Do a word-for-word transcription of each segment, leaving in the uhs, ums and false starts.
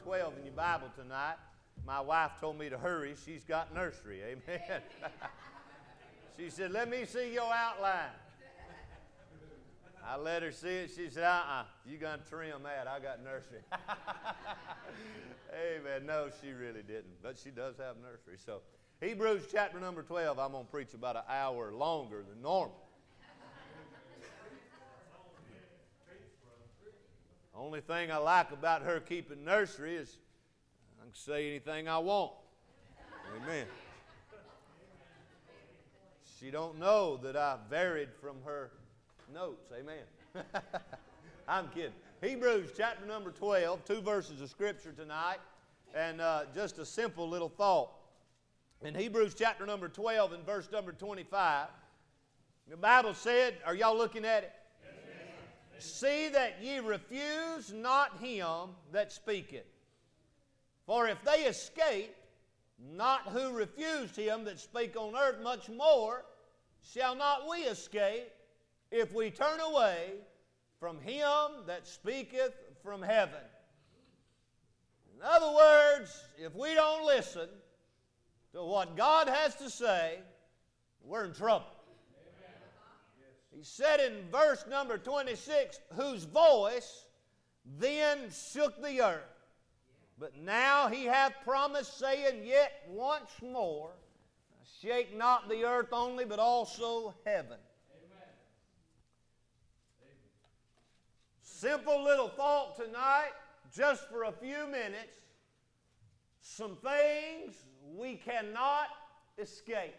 twelve in your Bible tonight. My wife told me to hurry. She's got nursery. Amen. She said, let me see your outline. I let her see it. She said, uh-uh, you got to trim that. I got nursery. Amen. No, she really didn't. But she does have nursery. So Hebrews chapter number twelve, I'm going to preach about an hour longer than normal. Only thing I like about her keeping nursery is I can say anything I want. Amen. She don't know that I varied from her notes. Amen. I'm kidding. Hebrews chapter number twelve, two verses of Scripture tonight, and uh, just a simple little thought. In Hebrews chapter number twelve and verse number twenty-five, the Bible said, are y'all looking at it? See that ye refuse not him that speaketh. For if they escape not who refused him that spake on earth, much more shall not we escape if we turn away from him that speaketh from heaven. In other words, if we don't listen to what God has to say, we're in trouble. He said in verse number twenty-six, whose voice then shook the earth. But now he hath promised, saying, yet once more, shake not the earth only, but also heaven. Amen. Simple little thought tonight, just for a few minutes. Some things we cannot escape.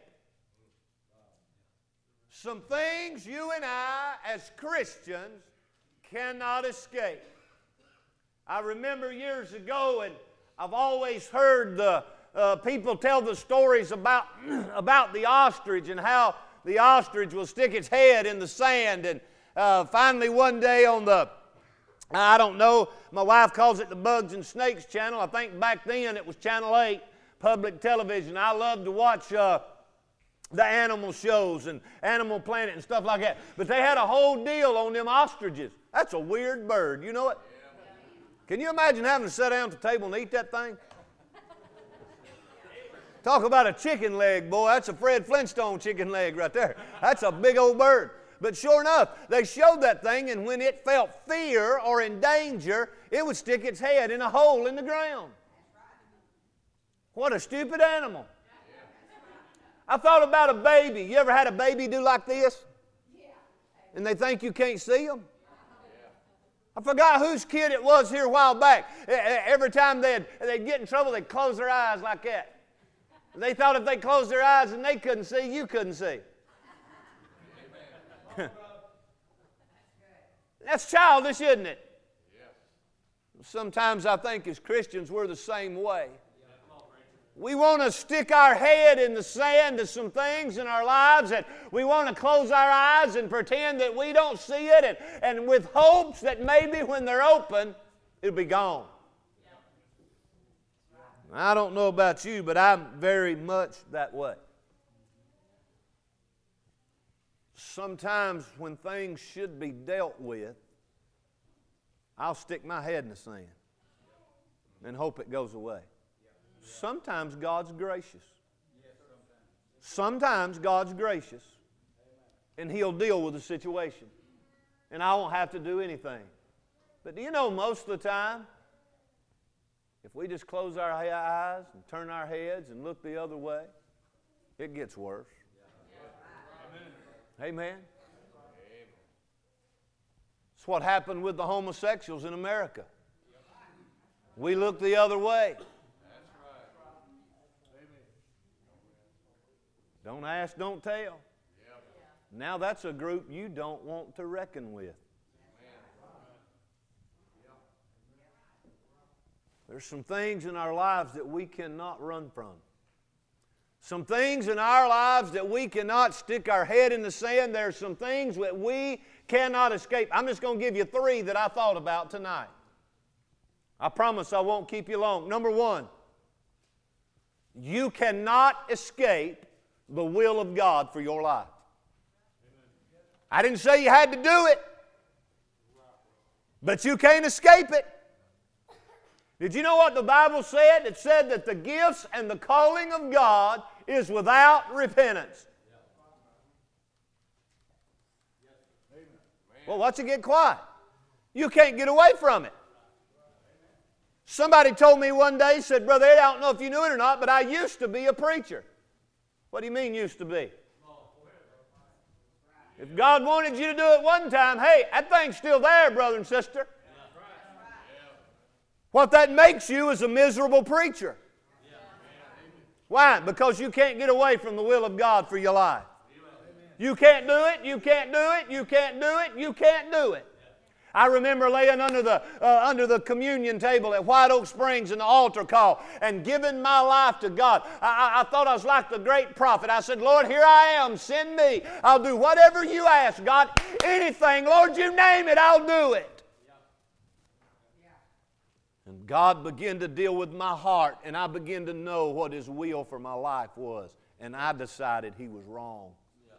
Some things you and I, as Christians, cannot escape. I remember years ago, and I've always heard the uh, people tell the stories about, about the ostrich and how the ostrich will stick its head in the sand. And uh, finally one day on the, I don't know, my wife calls it the Bugs and Snakes channel. I think back then it was Channel eight, public television. I loved to watch Uh, the animal shows and Animal Planet and stuff like that. But they had a whole deal on them ostriches. That's a weird bird. You know it? Can you imagine having to sit down at the table and eat that thing? Talk about a chicken leg, boy. That's a Fred Flintstone chicken leg right there. That's a big old bird. But sure enough, they showed that thing, and when it felt fear or in danger, it would stick its head in a hole in the ground. What a stupid animal. I thought about a baby. You ever had a baby do like this? And they think you can't see them? I forgot whose kid it was here a while back. Every time they'd, they'd get in trouble, they'd close their eyes like that. They thought if they closed their eyes and they couldn't see, you couldn't see. That's childish, isn't it? Sometimes I think as Christians we're the same way. We want to stick our head in the sand to some things in our lives, and we want to close our eyes and pretend that we don't see it, and, and with hopes that maybe when they're open, it'll be gone. I don't know about you, but I'm very much that way. Sometimes when things should be dealt with, I'll stick my head in the sand and hope it goes away. Sometimes God's gracious. Sometimes God's gracious. And He'll deal with the situation. And I won't have to do anything. But do you know most of the time, if we just close our eyes and turn our heads and look the other way, it gets worse. Amen. It's what happened with the homosexuals in America. We look the other way. Don't ask, don't tell. Yep. Now that's a group you don't want to reckon with. There's some things in our lives that we cannot run from. Some things in our lives that we cannot stick our head in the sand. There's some things that we cannot escape. I'm just going to give you three that I thought about tonight. I promise I won't keep you long. Number one, you cannot escape the will of God for your life. I didn't say you had to do it, but you can't escape it. Did you know what the Bible said? It said that the gifts and the calling of God is without repentance. Well, what's it get quiet? You can't get away from it. Somebody told me one day, said, Brother Ed, I don't know if you knew it or not, but I used to be a preacher. What do you mean used to be? If God wanted you to do it one time, hey, that thing's still there, brother and sister. What that makes you is a miserable preacher. Why? Because you can't get away from the will of God for your life. You can't do it, you can't do it, you can't do it, you can't do it. I remember laying under the, uh, under the communion table at White Oak Springs in the altar call and giving my life to God. I, I, I thought I was like the great prophet. I said, Lord, here I am, send me. I'll do whatever you ask, God. Anything, Lord, you name it, I'll do it. And God began to deal with my heart, and I began to know what His will for my life was. And I decided He was wrong.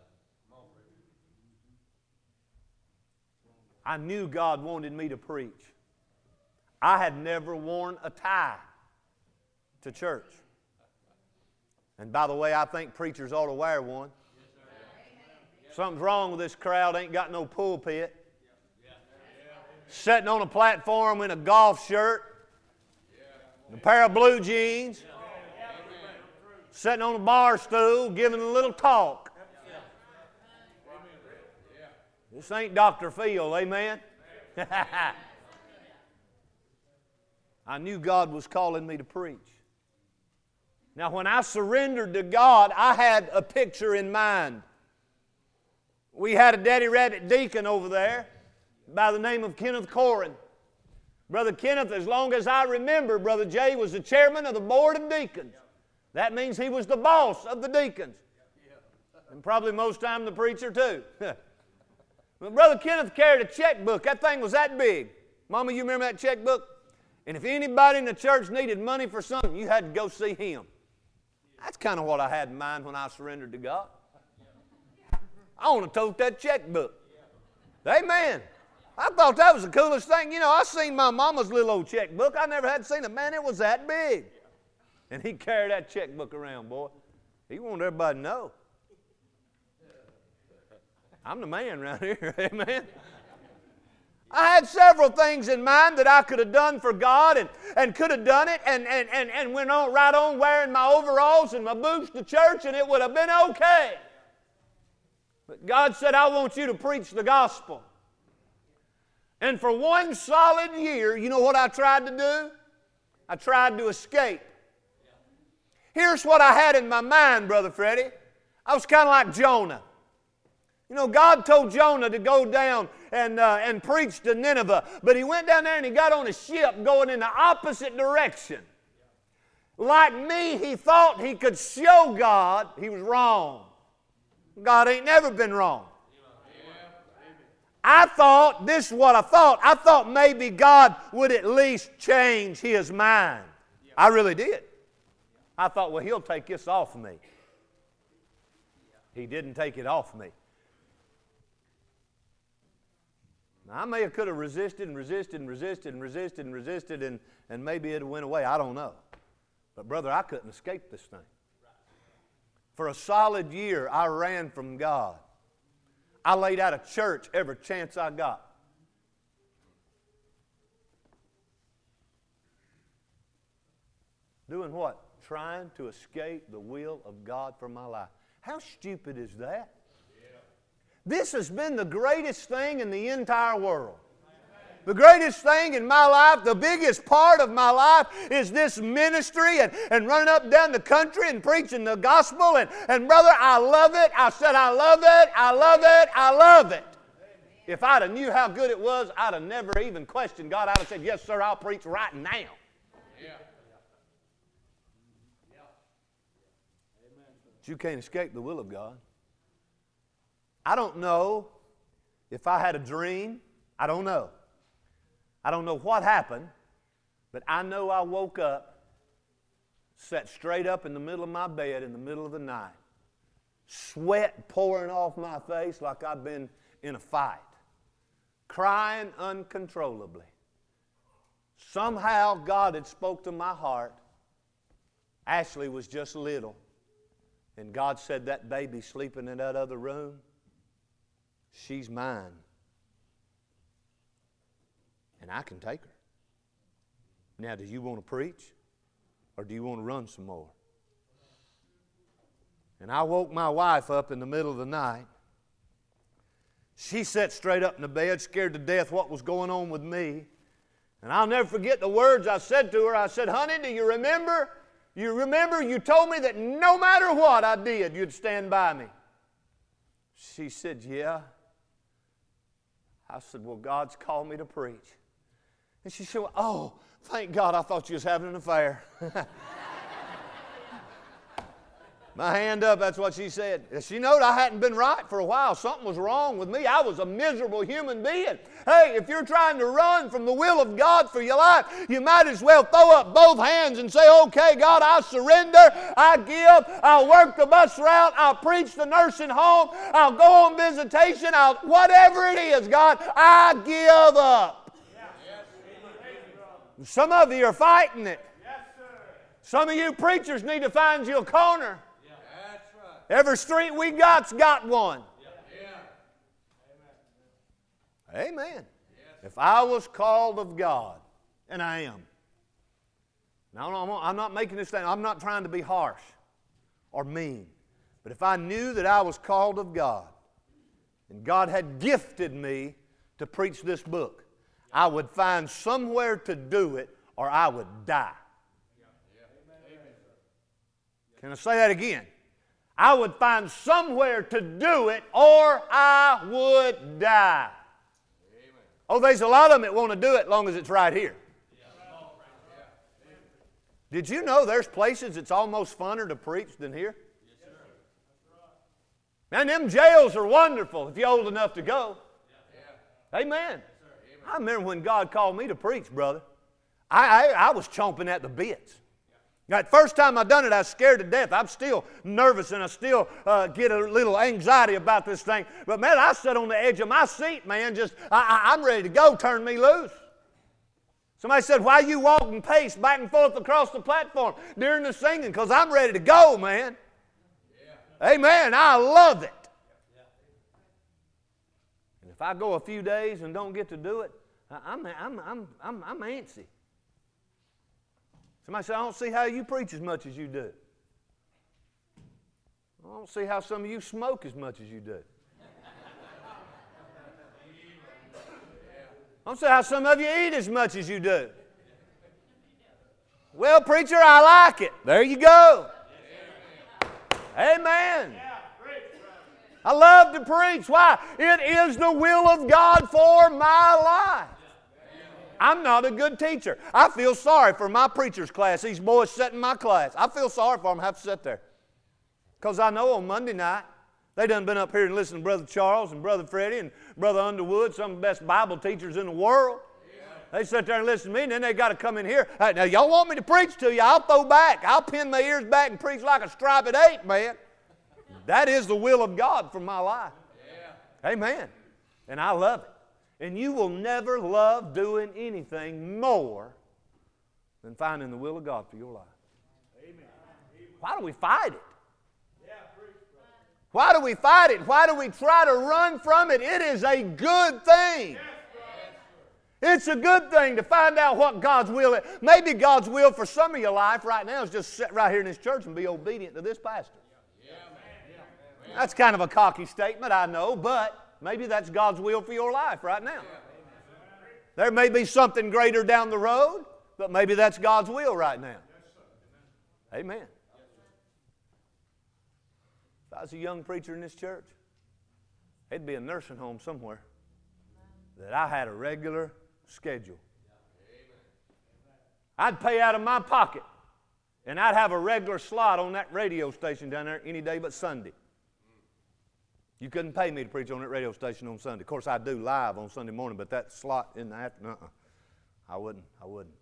I knew God wanted me to preach. I had never worn a tie to church. And by the way, I think preachers ought to wear one. Something's wrong with this crowd, ain't got no pulpit. Sitting on a platform in a golf shirt, a pair of blue jeans, sitting on a bar stool, giving a little talk. This ain't Doctor Phil, amen? I knew God was calling me to preach. Now, when I surrendered to God, I had a picture in mind. We had a Daddy Rabbit deacon over there by the name of Kenneth Corrin. Brother Kenneth, as long as I remember, Brother Jay was the chairman of the board of deacons. That means he was the boss of the deacons. And probably most time the preacher too. But Brother Kenneth carried a checkbook. That thing was that big. Mama, you remember that checkbook? And if anybody in the church needed money for something, you had to go see him. That's kind of what I had in mind when I surrendered to God. I want to tote that checkbook. Amen. I thought that was the coolest thing. You know, I seen my mama's little old checkbook. I never had seen it. Man, it was that big. And he carried that checkbook around, boy. He wanted everybody to know. I'm the man around here, amen. I had several things in mind that I could have done for God and, and could have done it and, and, and, and went on right on wearing my overalls and my boots to church and it would have been okay. But God said, I want you to preach the gospel. And for one solid year, you know what I tried to do? I tried to escape. Here's what I had in my mind, Brother Freddie. I was kind of like Jonah. You know, God told Jonah to go down and, uh, and preach to Nineveh, but he went down there and he got on a ship going in the opposite direction. Like me, he thought he could show God he was wrong. God ain't never been wrong. I thought, this is what I thought, I thought maybe God would at least change His mind. I really did. I thought, well, He'll take this off of me. He didn't take it off me. I may have could have resisted and resisted and resisted and resisted and resisted and, and maybe it went away. I don't know. But brother, I couldn't escape this thing. For a solid year, I ran from God. I laid out of church every chance I got. Doing what? Trying to escape the will of God for my life. How stupid is that? This has been the greatest thing in the entire world. The greatest thing in my life, the biggest part of my life is this ministry and, and running up and down the country and preaching the gospel. And, and brother, I love it. I said, I love it. I love it. I love it. If I'd have knew how good it was, I'd have never even questioned God. I'd have said, yes, sir, I'll preach right now. Yeah. But you can't escape the will of God. I don't know if I had a dream. I don't know. I don't know what happened, but I know I woke up, sat straight up in the middle of my bed in the middle of the night, sweat pouring off my face like I'd been in a fight, crying uncontrollably, Somehow God had spoke to my heart. Ashley was just little. And God said, that baby sleeping in that other room, she's mine. And I can take her. Now, do you want to preach? Or do you want to run some more? And I woke my wife up in the middle of the night. She sat straight up in the bed, scared to death what was going on with me. And I'll never forget the words I said to her. I said, honey, do you remember? You remember you told me that no matter what I did, you'd stand by me. She said, yeah. I said, well, God's called me to preach. And she said, oh, thank God, I thought you was having an affair. My hand up, that's what she said. She knowed I hadn't been right for a while. Something was wrong with me. I was a miserable human being. Hey, if you're trying to run from the will of God for your life, you might as well throw up both hands and say, okay, God, I surrender. I give. I'll work the bus route. I'll preach the nursing home. I'll go on visitation. I'll, whatever it is, God, I give up. Yes. Some of you are fighting it. Yes, some of you preachers need to find you a corner. Every street we got's got one. Yeah. Amen. Amen. Yes. If I was called of God, and I am. Now, I'm not making this thing, I'm not trying to be harsh or mean. But if I knew that I was called of God, and God had gifted me to preach this book, I would find somewhere to do it, or I would die. Can I say that again? I would find somewhere to do it, or I would die. Amen. Oh, there's a lot of them that want to do it as long as it's right here. Yeah. Did you know there's places it's almost funner to preach than here? Yes, sir. Man, them jails are wonderful if you're old enough to go. Yeah. Amen. Yes, I remember when God called me to preach, brother. I, I, I was chomping at the bits. That first time I done it, I was scared to death. I'm still nervous and I still uh, get a little anxiety about this thing. But man, I sat on the edge of my seat, man, just, I, I, I'm ready to go, turn me loose. Somebody said, why you walk and pace back and forth across the platform during the singing? Because I'm ready to go, man. Yeah. Amen, I love it. Yeah. And if I go a few days and don't get to do it, I'm, I'm, I'm, I'm, I'm antsy. Somebody said, I don't see how you preach as much as you do. I don't see how some of you smoke as much as you do. I don't see how some of you eat as much as you do. Well, preacher, I like it. There you go. Amen. I love to preach. Why? It is the will of God for my life. I'm not a good teacher. I feel sorry for my preacher's class. These boys sit in my class. I feel sorry for them. I have to sit there. Because I know on Monday night, they done been up here and listened to Brother Charles and Brother Freddie and Brother Underwood, some of the best Bible teachers in the world. Yeah. They sit there and listen to me, and then they got to come in here. Hey, now, y'all want me to preach to you? I'll throw back. I'll pin my ears back and preach like a striped ape, man. That is the will of God for my life. Yeah. Amen. And I love it. And you will never love doing anything more than finding the will of God for your life. Amen. Why do we fight it? Why do we fight it? Why do we try to run from it? It is a good thing. It's a good thing to find out what God's will is. Maybe God's will for some of your life right now is just sit right here in this church and be obedient to this pastor. That's kind of a cocky statement, I know, but maybe that's God's will for your life right now. There may be something greater down the road, but maybe that's God's will right now. Amen. If I was a young preacher in this church, it'd be a nursing home somewhere that I had a regular schedule. I'd pay out of my pocket, and I'd have a regular slot on that radio station down there any day but Sunday. You couldn't pay me to preach on that radio station on Sunday. Of course, I do live on Sunday morning, but that slot in the afternoon, uh-uh. I wouldn't. I wouldn't.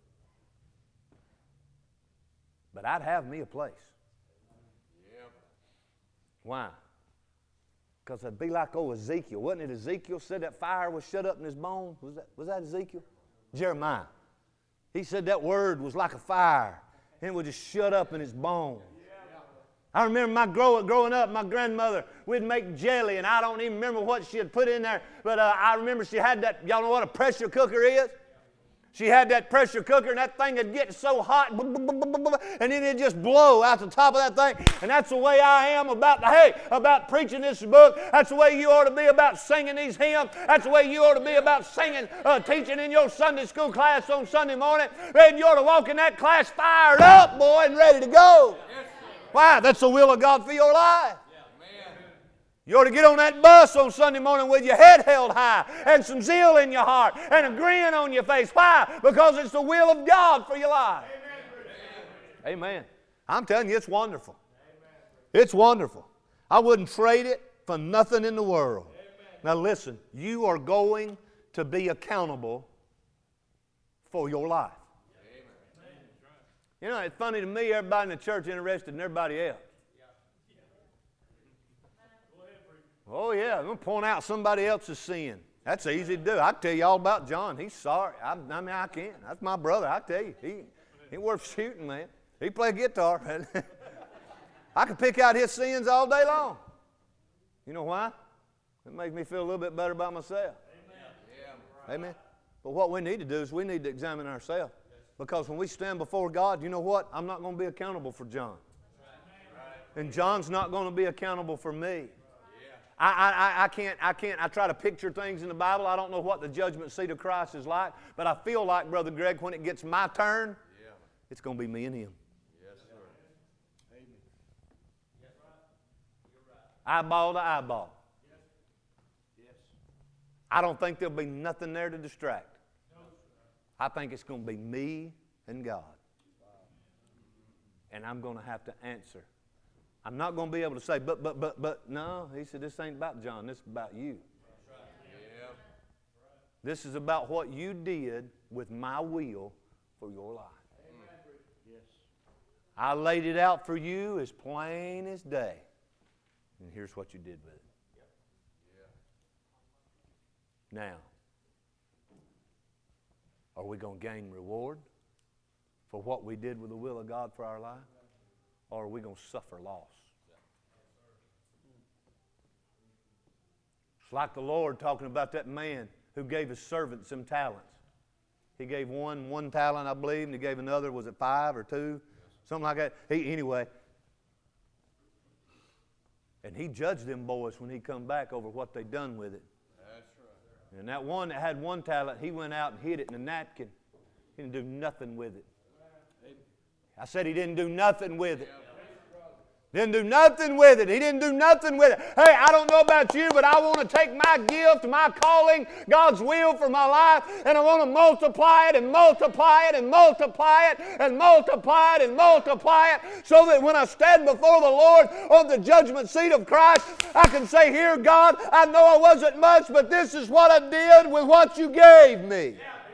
But I'd have me a place. Yep. Why? Because I'd be like old Ezekiel. Wasn't it Ezekiel said that fire was shut up in his bone? Was that, was that Ezekiel? Jeremiah. He said that word was like a fire, and it would just shut up in his bones. I remember my grow, growing up, my grandmother, we'd make jelly, and I don't even remember what she had put in there, but uh, I remember she had that, y'all know what a pressure cooker is? She had that pressure cooker, and that thing would get so hot, and then it'd just blow out the top of that thing. And that's the way I am about, the, hey, about preaching this book. That's the way you ought to be about singing these hymns. That's the way you ought to be about singing, uh, teaching in your Sunday school class on Sunday morning. And you ought to walk in that class fired up, boy, and ready to go. Why? That's the will of God for your life. You ought to get on that bus on Sunday morning with your head held high and some zeal in your heart and a grin on your face. Why? Because it's the will of God for your life. Amen. Amen. I'm telling you, it's wonderful. Amen. It's wonderful. I wouldn't trade it for nothing in the world. Amen. Now listen, you are going to be accountable for your life. Amen. You know, it's funny to me, everybody in the church is interested in everybody else. Oh, yeah, I'm going to point out somebody else's sin. That's easy to do. I can tell you all about John. He's sorry. I, I mean, I can. That's my brother. I tell you, he ain't worth shooting, man. He play guitar. I can pick out his sins all day long. You know why? It makes me feel a little bit better about myself. Amen. Amen. But what we need to do is we need to examine ourselves. Because when we stand before God, you know what? I'm not going to be accountable for John. And John's not going to be accountable for me. I, I, I can't, I can't, I try to picture things in the Bible. I don't know what the judgment seat of Christ is like, but I feel like, Brother Greg, when it gets my turn, yeah. It's going to be me and him. Yes, sir. Amen. Yes, right. Eyeball to eyeball. Yes. Yes. I don't think there'll be nothing there to distract. No. I think it's going to be me and God. And I'm going to have to answer. I'm not going to be able to say, but, but, but, but, no. He said, this ain't about John. This is about you. That's right. Yeah. This is about what you did with my will for your life. Amen. Yes. I laid it out for you as plain as day. And here's what you did with it. Yeah. Now, are we going to gain reward for what we did with the will of God for our life? Or are we going to suffer loss? It's like the Lord talking about that man who gave his servant some talents. He gave one one talent, I believe, and he gave another, was it five or two? Something like that. He, anyway, and he judged them boys when he come back over what they done with it. That's right. And that one that had one talent, he went out and hid it in a napkin. He didn't do nothing with it. I said he didn't do nothing with it. Didn't do nothing with it. He didn't do nothing with it. Hey, I don't know about you, but I want to take my gift, my calling, God's will for my life, and I want to multiply it and multiply it and multiply it and multiply it and multiply it so that when I stand before the Lord on the judgment seat of Christ, I can say, here, God, I know I wasn't much, but this is what I did with what you gave me.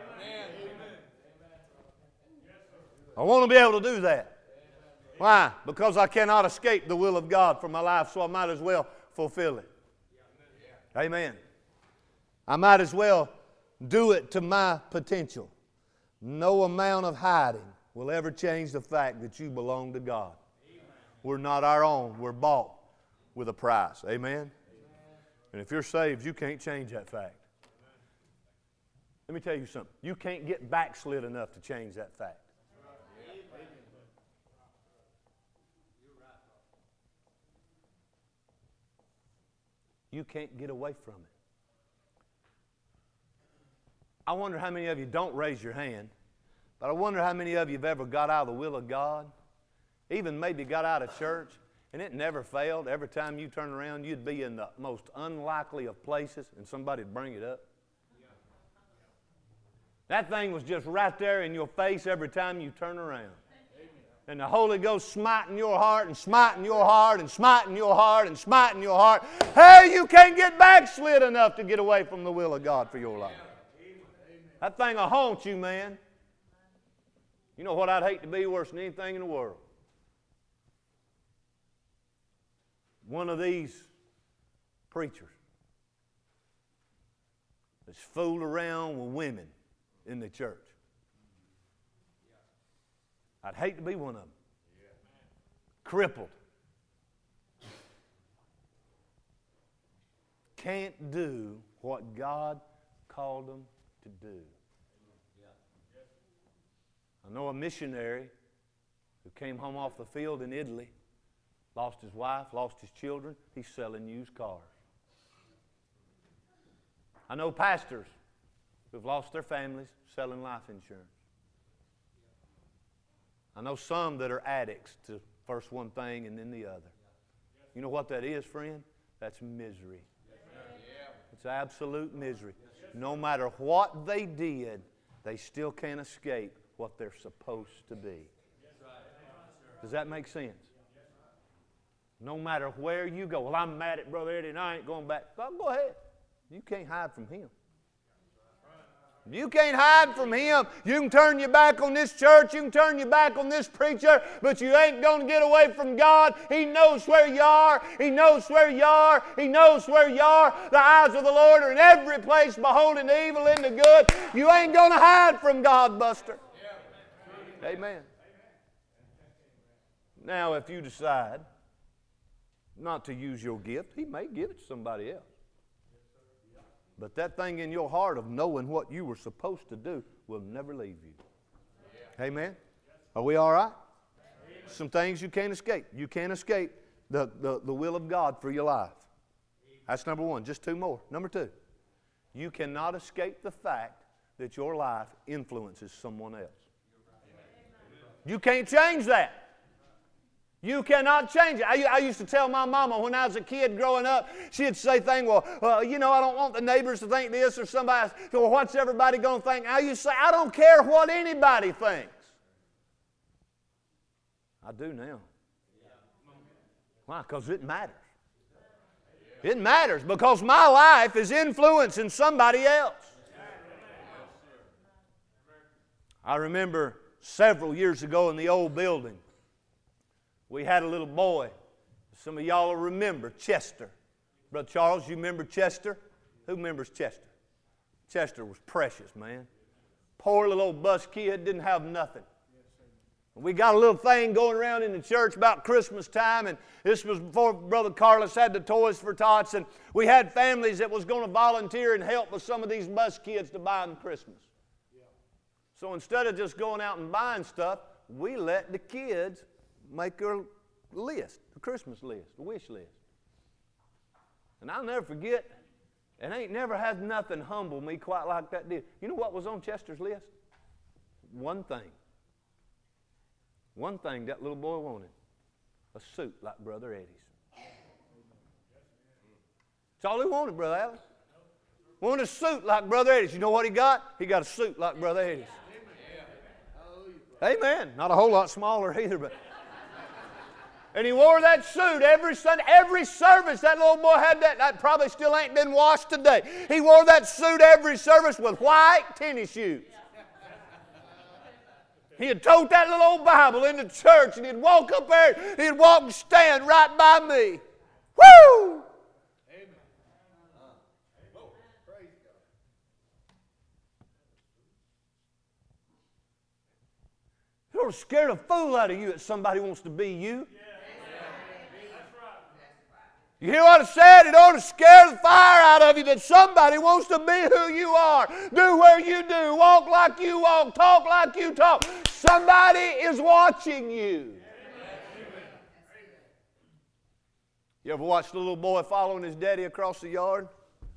I want to be able to do that. Why? Because I cannot escape the will of God for my life, so I might as well fulfill it. Amen. I might as well do it to my potential. No amount of hiding will ever change the fact that you belong to God. We're not our own. We're bought with a price. Amen? And if you're saved, you can't change that fact. Let me tell you something. You can't get backslid enough to change that fact. You can't get away from it. I wonder how many of you don't raise your hand, but I wonder how many of you have ever got out of the will of God, even maybe got out of church, and it never failed. Every time you turn around, you'd be in the most unlikely of places, and somebody would bring it up. That thing was just right there in your face every time you turn around. And the Holy Ghost smiting your heart and smiting your heart and smiting your heart and smiting your heart. Hey, you can't get backslid enough to get away from the will of God for your life. That thing will haunt you, man. You know what I'd hate to be worse than anything in the world? One of these preachers that's fooled around with women in the church. I'd hate to be one of them. Crippled. Can't do what God called them to do. I know a missionary who came home off the field in Italy, lost his wife, lost his children. He's selling used cars. I know pastors who've lost their families selling life insurance. I know some that are addicts to first one thing and then the other. You know what that is, friend? That's misery. It's absolute misery. No matter what they did, they still can't escape what they're supposed to be. Does that make sense? No matter where you go. Well, I'm mad at Brother Eddie and I ain't going back. Well, go ahead. You can't hide from him. You can't hide from him. You can turn your back on this church. You can turn your back on this preacher, but you ain't going to get away from God. He knows where you are. He knows where you are. He knows where you are. The eyes of the Lord are in every place, beholding the evil and the good. You ain't going to hide from God, Buster. Amen. Now, if you decide not to use your gift, He may give it to somebody else. But that thing in your heart of knowing what you were supposed to do will never leave you. Yeah. Amen? Are we all right? Amen. Some things you can't escape. You can't escape the, the, the will of God for your life. That's number one. Just two more. Number two, you cannot escape the fact that your life influences someone else. You can't change that. You cannot change it. I, I used to tell my mama when I was a kid growing up, she'd say things, well, well, you know, I don't want the neighbors to think this or somebody else. Well, what's everybody going to think? I used to say, I don't care what anybody thinks. I do now. Why? Because it matters. It matters because my life is influencing somebody else. I remember several years ago in the old building, we had a little boy. Some of y'all will remember Chester. Brother Charles, you remember Chester? Who remembers Chester? Chester was precious, man. Poor little old bus kid, didn't have nothing. We got a little thing going around in the church about Christmas time, and this was before Brother Carlos had the Toys for Tots, and we had families that was going to volunteer and help with some of these bus kids to buy them Christmas. So instead of just going out and buying stuff, we let the kids make a list, a Christmas list, a wish list. And I'll never forget, and ain't never had nothing humble me quite like that did. You know what was on Chester's list? One thing. One thing that little boy wanted. A suit like Brother Eddie's. That's all he wanted, Brother Allen. Wanted a suit like Brother Eddie's. You know what he got? He got a suit like Brother Eddie's. Amen. Not a whole lot smaller either, but... And he wore that suit every Sunday, every service. That little boy had that. That probably still ain't been washed today. He wore that suit every service with white tennis shoes. He'd tote that little old Bible into church, and he'd walk up there, and he'd walk and stand right by me. Woo! Amen. Uh, praise God. It'll scare the fool out of you that somebody wants to be you. You hear what I said? It ought to scare the fire out of you that somebody wants to be who you are. Do where you do. Walk like you walk. Talk like you talk. Somebody is watching you. You ever watched a little boy following his daddy across the yard?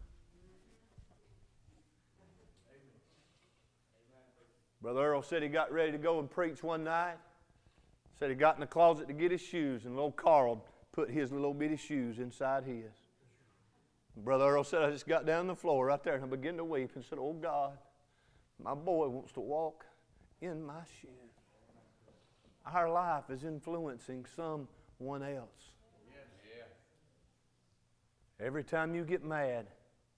Brother Earl said he got ready to go and preach one night. Said he got in the closet to get his shoes, and little Carl put his little bitty shoes inside his. Brother Earl said, I just got down on the floor right there and I began to weep and said, oh God, my boy wants to walk in my shoes. Our life is influencing someone else. Every time you get mad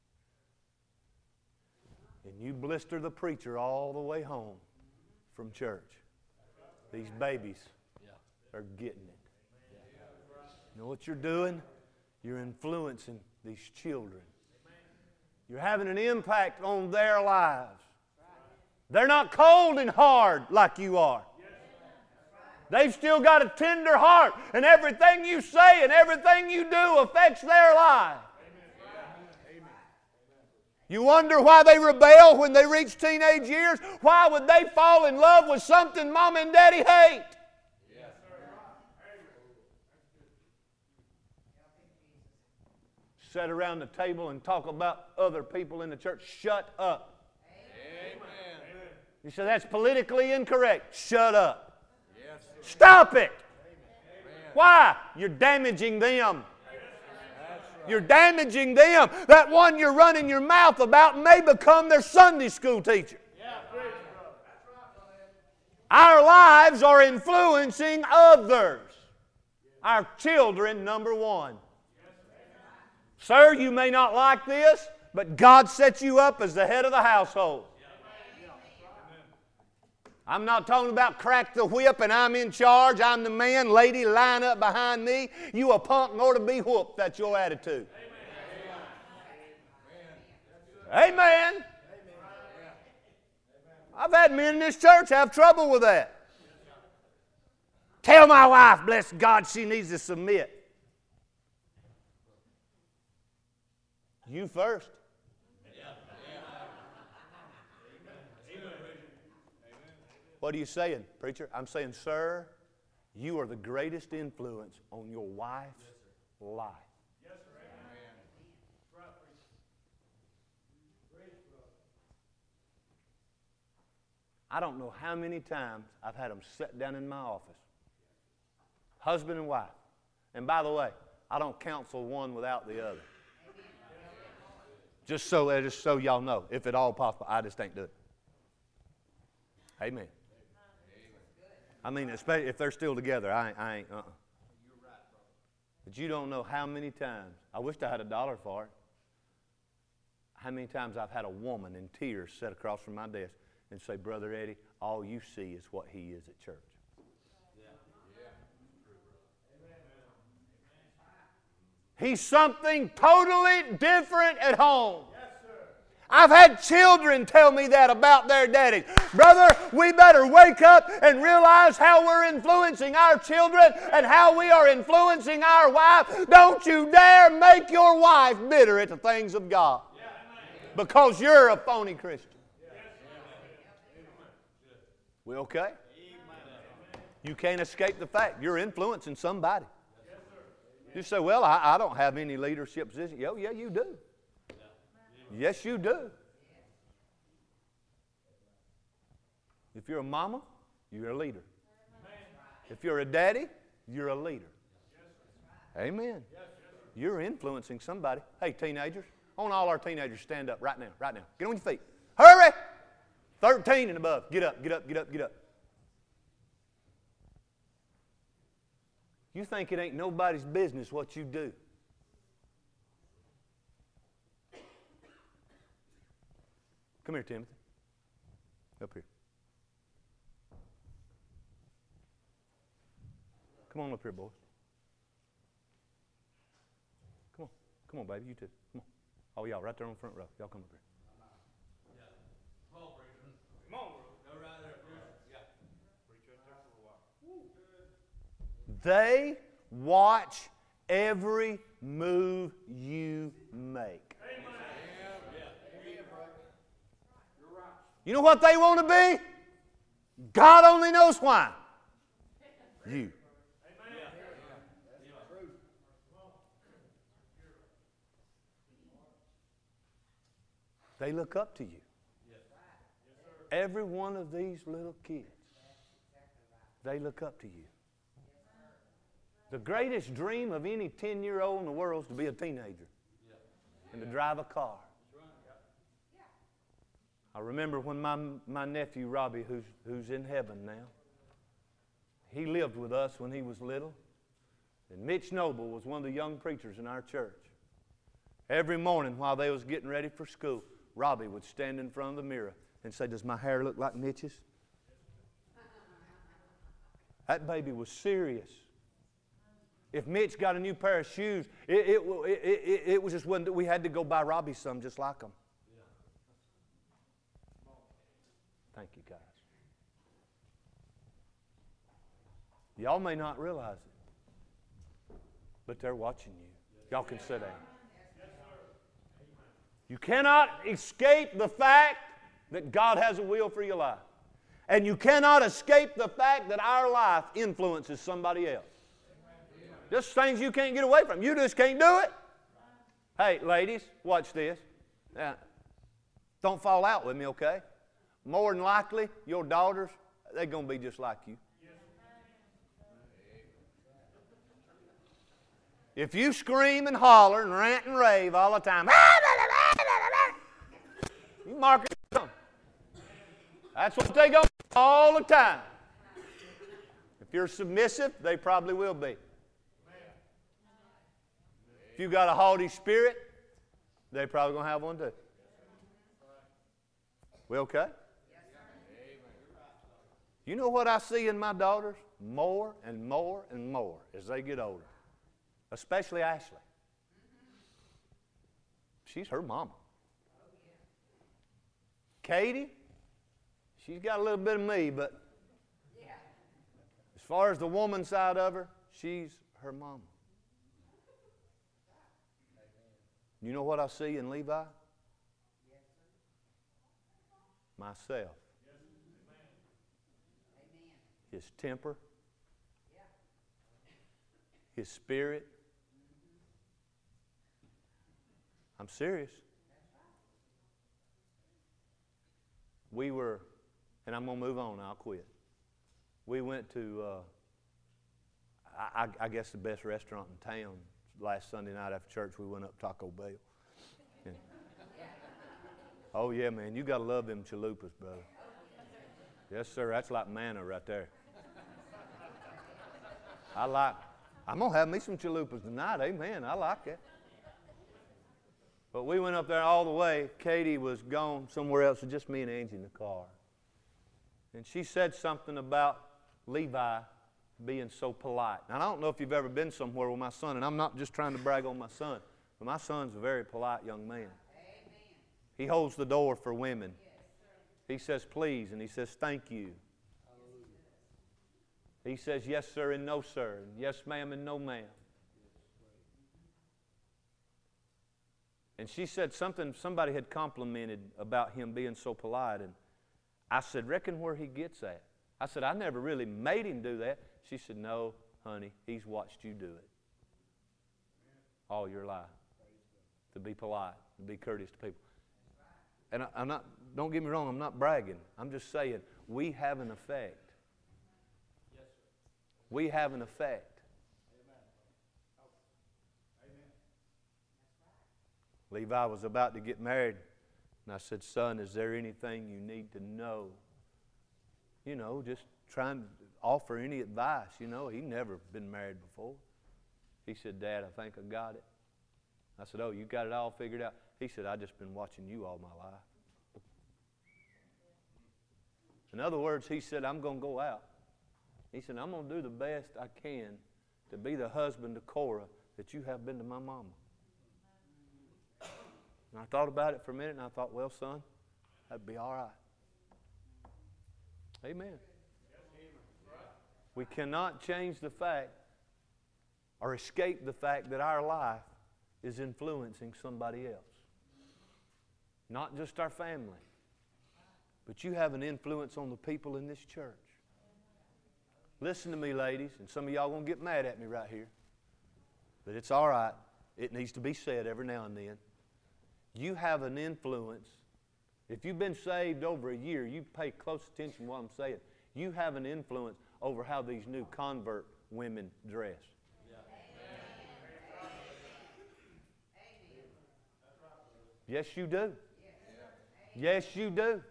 and you blister the preacher all the way home from church, these babies are getting it. You know what you're doing? You're influencing these children. You're having an impact on their lives. They're not cold and hard like you are. They've still got a tender heart, and everything you say and everything you do affects their life. You wonder why they rebel when they reach teenage years? Why would they fall in love with something mom and daddy hate? Sit around the table and talk about other people in the church. Shut up. Amen. You say that's politically incorrect. Shut up. Yes, stop it. Amen. Why? You're damaging them. You're damaging them. That one you're running your mouth about may become their Sunday school teacher. Our lives are influencing others. Our children, number one. Sir, you may not like this, but God set you up as the head of the household. I'm not talking about crack the whip and I'm in charge, I'm the man, lady, line up behind me. You a punk and ought to be whooped. That's your attitude. Amen. Amen. I've had men in this church have trouble with that. Tell my wife, bless God, she needs to submit. You first. What are you saying, preacher? I'm saying, sir, you are the greatest influence on your wife's life. Yes, sir. I don't know how many times I've had them sit down in my office. Husband and wife. And by the way, I don't counsel one without the other. Just so, just so y'all know, if at all possible, I just ain't do it. Amen. I mean, especially if they're still together, I ain't, I ain't uh-uh. But you don't know how many times, I wished I had a dollar for it, how many times I've had a woman in tears sit across from my desk and say, Brother Eddie, all you see is what he is at church. He's something totally different at home. Yes, sir. I've had children tell me that about their daddies. Brother, we better wake up and realize how we're influencing our children and how we are influencing our wife. Don't you dare make your wife bitter at the things of God. Yeah. Because you're a phony Christian. Yeah. We okay? You can't escape the fact you're influencing somebody. You say, well, I, I don't have any leadership position. Oh, yeah, you do. Yes, you do. If you're a mama, you're a leader. If you're a daddy, you're a leader. Amen. You're influencing somebody. Hey, teenagers, I want all our teenagers stand up right now, right now. Get on your feet. Hurry! thirteen and above. Get up, get up, get up, get up. You think it ain't nobody's business what you do. Come here, Timothy. Up here. Come on up here, boys. Come on. Come on, baby. You too. Come on. Oh, y'all right there on the front row. Y'all come up here. Yeah. Come on, preacher. Come on, bro. Go right there. Yeah. Preach right there for a while. Woo. They watch every move you make. Amen. You know what they want to be? God only knows why. You. They look up to you. Every one of these little kids, they look up to you. The greatest dream of any ten-year-old in the world is to be a teenager and to drive a car. I remember when my, my nephew Robbie, who's, who's in heaven now, he lived with us when he was little. And Mitch Noble was one of the young preachers in our church. Every morning while they was getting ready for school, Robbie would stand in front of the mirror and say, does my hair look like Mitch's? That baby was serious. If Mitch got a new pair of shoes, it, it, it, it, it was just one that we had to go buy Robbie some just like them. Thank you, guys. Y'all may not realize it, but they're watching you. Y'all can sit down. You cannot escape the fact that God has a will for your life. And you cannot escape the fact that our life influences somebody else. Just things you can't get away from. You just can't do it. Hey, ladies, watch this. Now, don't fall out with me, okay? More than likely, your daughters, they're going to be just like you. If you scream and holler and rant and rave all the time, you mark it down. That's what they go all the time. If you're submissive, they probably will be. If you got a haughty spirit, they probably going to have one too. We okay? You know what I see in my daughters? More and more and more as they get older. Especially Ashley. She's her mama. Katie, she's got a little bit of me, but as far as the woman side of her, she's her mama. You know what I see in Levi? Myself. His temper. His spirit. I'm serious. We were, and I'm going to move on, I'll quit. We went to, uh, I, I guess, the best restaurant in town. Last Sunday night after church, we went up Taco Bell. And, oh, yeah, man, you got to love them chalupas, brother. Yes, sir, that's like manna right there. I like, I'm going to have me some chalupas tonight, amen. I like it. But we went up there all the way. Katie was gone somewhere else, with just me and Angie in the car. And she said something about Levi being so polite. Now, I don't know if you've ever been somewhere with my son, and I'm not just trying to brag on my son, but my son's a very polite young man. Amen. He holds the door for women. Yes, he says please, and he says thank you. Hallelujah. He says yes, sir, and no, sir, and yes, ma'am, and no, ma'am. And she said something, somebody had complimented about him being so polite, and I said, reckon where he gets that? I said, I never really made him do that. She said, no, honey, he's watched you do it all your life, to be polite, to be courteous to people. And I, I'm not, don't get me wrong, I'm not bragging. I'm just saying, we have an effect. We have an effect. Levi was about to get married, and I said, son, is there anything you need to know? You know, just trying to offer any advice. You know, he'd never been married before. He said, Dad, I think I got it. I said, oh, you got it all figured out? He said, I've just been watching you all my life. In other words, he said, I'm going to go out. He said, I'm going to do the best I can to be the husband to Cora that you have been to my mama. And I thought about it for a minute, and I thought, well, son, that'd be all right. Amen. We cannot change the fact or escape the fact that our life is influencing somebody else. Not just our family, but you have an influence on the people in this church. Listen to me, ladies, and some of y'all going to get mad at me right here, but it's all right. It needs to be said every now and then. You have an influence. If you've been saved over a year, you pay close attention to what I'm saying. You have an influence over how these new convert women dress. Yes, you do. Yes, you do.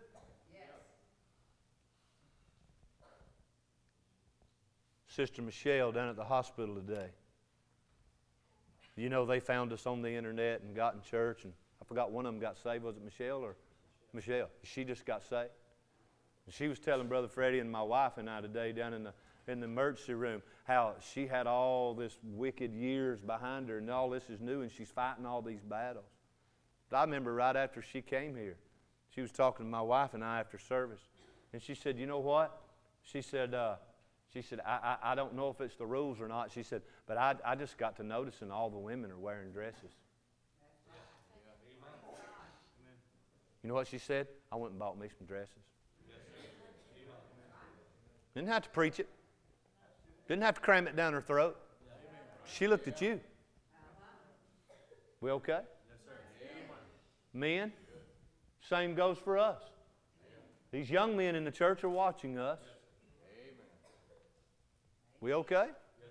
Sister Michelle down at the hospital today. You know, they found us on the internet and got in church, and I forgot one of them got saved. Was it Michelle or Michelle? She just got saved. And she was telling Brother Freddie and my wife and I today down in the in the emergency room how she had all this wicked years behind her, and all this is new, and she's fighting all these battles. But I remember right after she came here, she was talking to my wife and I after service, and she said, you know what? She said, uh, She said, I, I, I don't know if it's the rules or not. She said, but I, I just got to noticing all the women are wearing dresses. You know what she said? I went and bought me some dresses. Didn't have to preach it. Didn't have to cram it down her throat. She looked at you. We okay? Men, same goes for us. These young men in the church are watching us. We okay?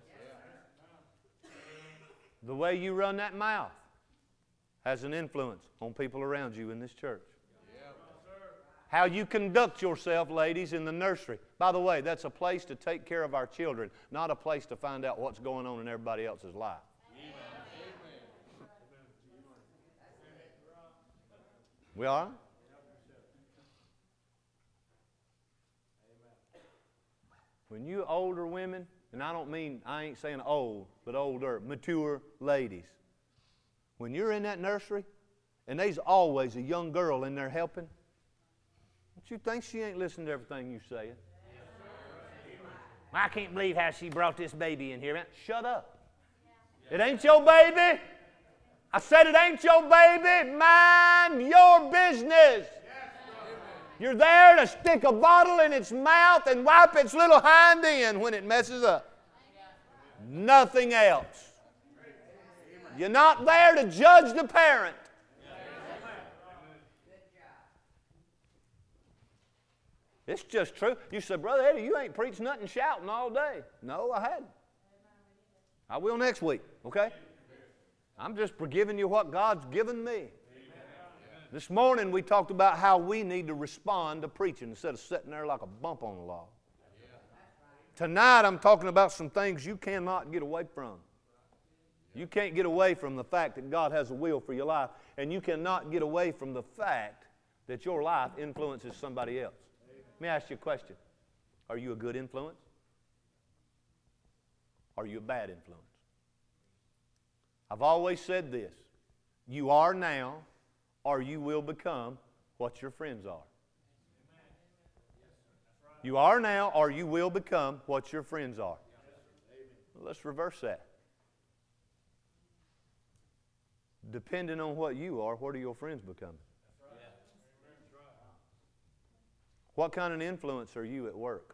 The way you run that mouth has an influence on people around you in this church. How you conduct yourself, ladies, in the nursery. By the way, that's a place to take care of our children, not a place to find out what's going on in everybody else's life. We are? When you older women, and I don't mean, I ain't saying old, but older, mature ladies. When you're in that nursery, and there's always a young girl in there helping, don't you think she ain't listening to everything you saying? I can't believe how she brought this baby in here. Man, shut up. It ain't your baby. I said it ain't your baby. Mind your business. You're there to stick a bottle in its mouth and wipe its little hind end when it messes up. Nothing else. You're not there to judge the parent. It's just true. You said, Brother Eddie, you ain't preached nothing shouting all day. No, I hadn't. I will next week, okay? I'm just forgiving you what God's given me. This morning we talked about how we need to respond to preaching instead of sitting there like a bump on the log. Tonight I'm talking about some things you cannot get away from. You can't get away from the fact that God has a will for your life, and you cannot get away from the fact that your life influences somebody else. Let me ask you a question. Are you a good influence? Are you a bad influence? I've always said this. You are now, or you will become what your friends are. You are now, or you will become what your friends are. Let's reverse that. Depending on what you are, what are your friends becoming? What kind of influence are you at work?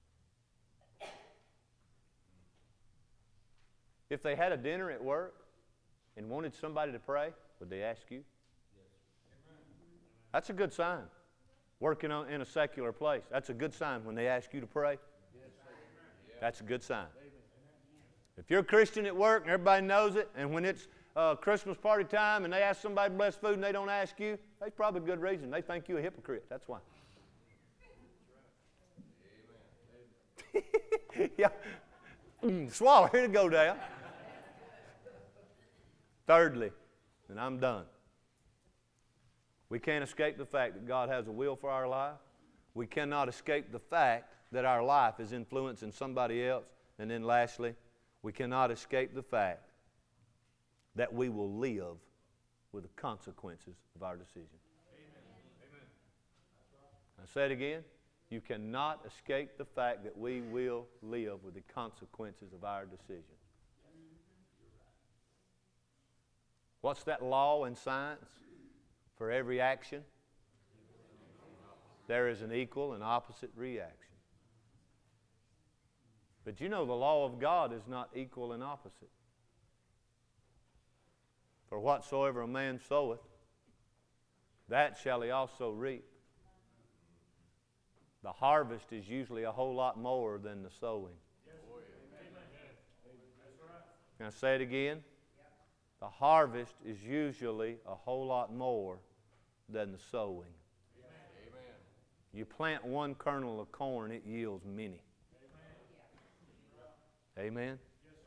If they had a dinner at work and wanted somebody to pray, would they ask you? That's a good sign. Working on, in a secular place, that's a good sign when they ask you to pray. That's a good sign. If you're a Christian at work and everybody knows it, and when it's uh, Christmas party time and they ask somebody to bless food and they don't ask you, that's probably a good reason. They think you're a hypocrite. That's why. Yeah. Swallow. Here to go down. Thirdly, and I'm done. We can't escape the fact that God has a will for our life. We cannot escape the fact that our life is influencing somebody else. And then lastly, we cannot escape the fact that we will live with the consequences of our decisions. Amen. I say it again. You cannot escape the fact that we will live with the consequences of our decisions. What's that law in science? For every action, there is an equal and opposite reaction. But you know the law of God is not equal and opposite. For whatsoever a man soweth, that shall he also reap. The harvest is usually a whole lot more than the sowing. Can I say it again? The harvest is usually a whole lot more than the sowing. Amen. You plant one kernel of corn, it yields many. Amen? Amen?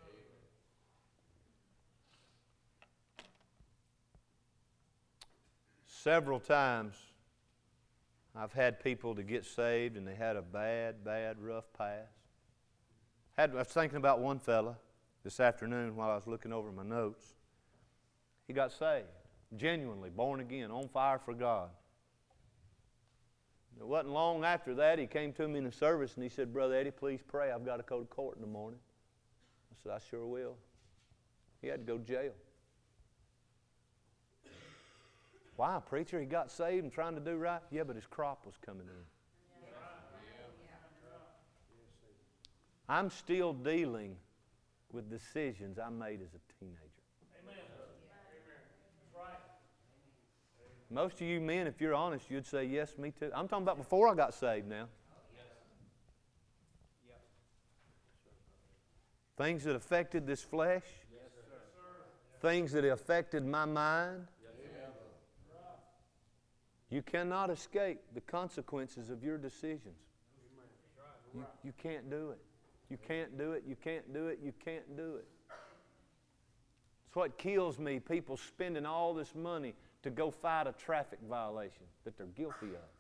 Several times I've had people to get saved and they had a bad, bad, rough past. Had, I was thinking about one fella this afternoon while I was looking over my notes. He got saved, genuinely, born again, on fire for God. It wasn't long after that he came to me in the service and he said, Brother Eddie, please pray. I've got to go to court in the morning. I said, I sure will. He had to go to jail. Why, preacher? He got saved and trying to do right? Yeah, but his crop was coming in. I'm still dealing with decisions I made as a teenager. Amen. Most of you men, if you're honest, you'd say, yes, me too. I'm talking about before I got saved now. Things that affected this flesh. Things that affected my mind. You cannot escape the consequences of your decisions. You, you can't do it. You can't do it. You can't do it. You can't do it. It's what kills me, people spending all this money to go fight a traffic violation that they're guilty of.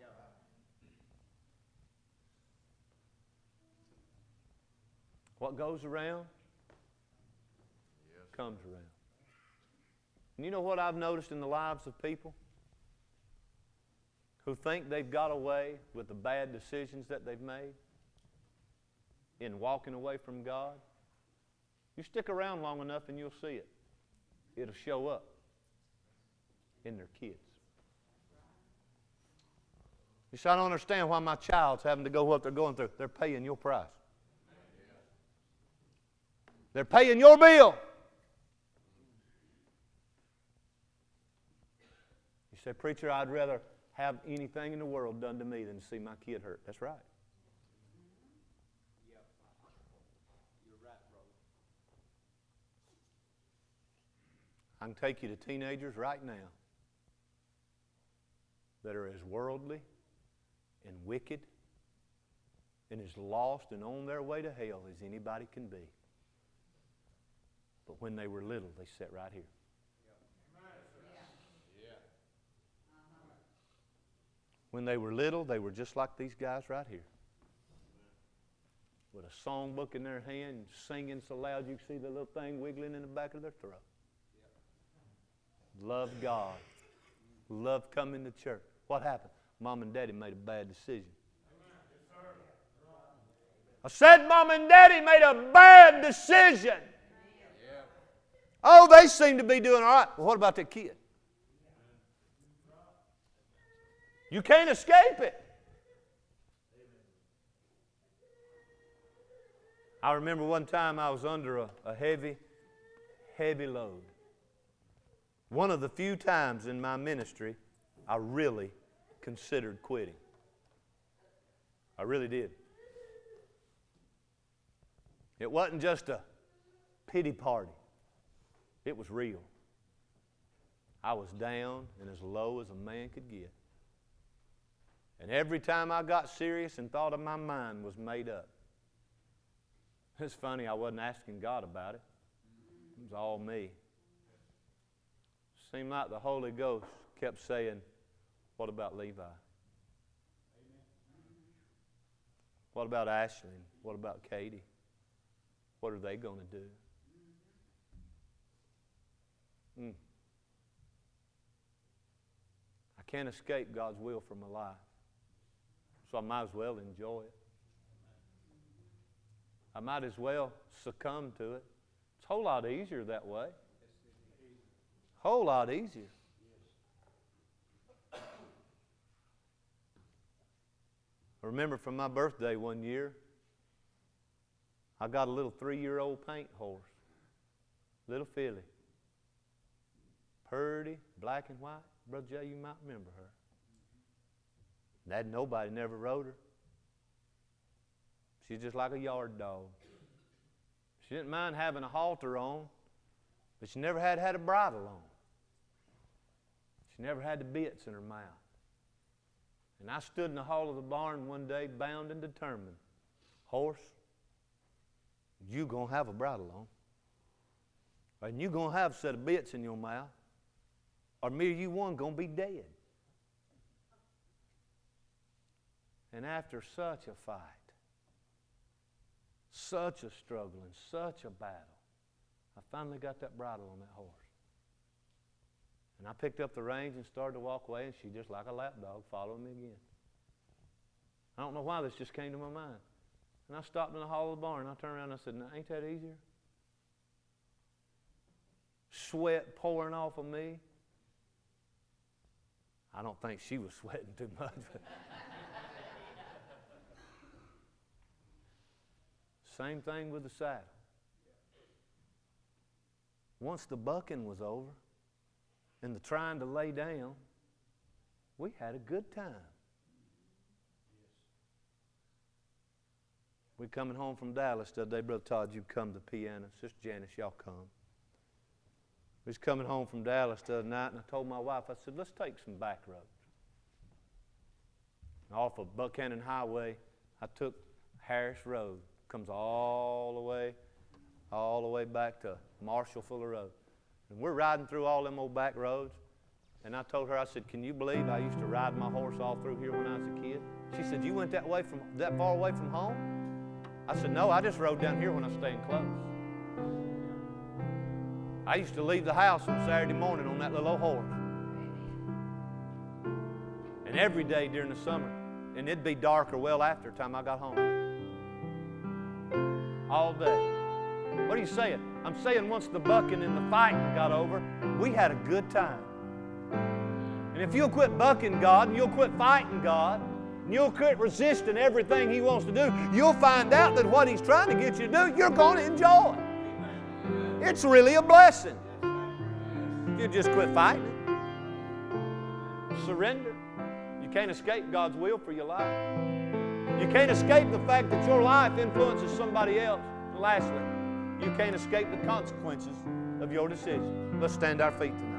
What goes around comes around. And you know what I've noticed in the lives of people who think they've got away with the bad decisions that they've made in walking away from God? You stick around long enough and you'll see it. It'll show up in their kids. You say, I don't understand why my child's having to go what they're going through. They're paying your price. They're paying your bill. You say, preacher, I'd rather have anything in the world done to me than to see my kid hurt. That's right. I can take you to teenagers right now that are as worldly and wicked and as lost and on their way to hell as anybody can be. But when they were little, they sat right here. When they were little, they were just like these guys right here. With a songbook in their hand, singing so loud you could see the little thing wiggling in the back of their throat. Love God. Love coming to church. What happened? Mom and Daddy made a bad decision. I said Mom and Daddy made a bad decision. Oh, they seem to be doing all right. Well, what about that kid? You can't escape it. I remember one time I was under a, a heavy, heavy load. One of the few times in my ministry I really considered quitting. I really did. It wasn't just a pity party. It was real. I was down and as low as a man could get. And every time I got serious and thought of my mind was made up. It's funny, I wasn't asking God about it. It was all me. Seemed like the Holy Ghost kept saying, what about Levi? What about Ashley? What about Katie? What are they going to do? Mm. I can't escape God's will for my life. So I might as well enjoy it. I might as well succumb to it. It's a whole lot easier that way. Whole lot easier. I remember from my birthday one year, I got a little three-year-old paint horse, little filly, purdy, black and white. Brother Jay, you might remember her. That nobody never rode her. She's just like a yard dog. She didn't mind having a halter on, but she never had had a bridle on. She never had the bits in her mouth. And I stood in the hall of the barn one day, bound and determined. Horse, you gonna have a bridle on, and you gonna have a set of bits in your mouth, or me or you one gonna be dead. And after such a fight, such a struggle and such a battle, I finally got that bridle on that horse. And I picked up the reins and started to walk away, and she just like a lap dog followed me again. I don't know why this just came to my mind. And I stopped in the hall of the barn, and I turned around and I said, now, ain't that easier? Sweat pouring off of me. I don't think she was sweating too much. Same thing with the saddle. Once the bucking was over and the trying to lay down, we had a good time. We coming home from Dallas the other day. Brother Todd, you come to the piano. Sister Janice, y'all come. We was coming home from Dallas the other night, and I told my wife, I said, let's take some back roads. And off of Buchanan Highway, I took Harris Road. Comes all the way, all the way back to Marshall Fuller Road. And we're riding through all them old back roads. And I told her, I said, can you believe I used to ride my horse all through here when I was a kid? She said, you went that way from that far away from home? I said, no, I just rode down here when I was staying close. I used to leave the house on Saturday morning on that little old horse. And every day during the summer. And it'd be dark or well after the time I got home. All day. What are you saying? I'm saying once the bucking and the fighting got over, we had a good time. And if you'll quit bucking God and you'll quit fighting God and you'll quit resisting everything He wants to do, you'll find out that what He's trying to get you to do, you're going to enjoy. It's really a blessing. If you just quit fighting it. Surrender. You can't escape God's will for your life. You can't escape the fact that your life influences somebody else. And lastly, you can't escape the consequences of your decisions. Let's stand our feet tonight.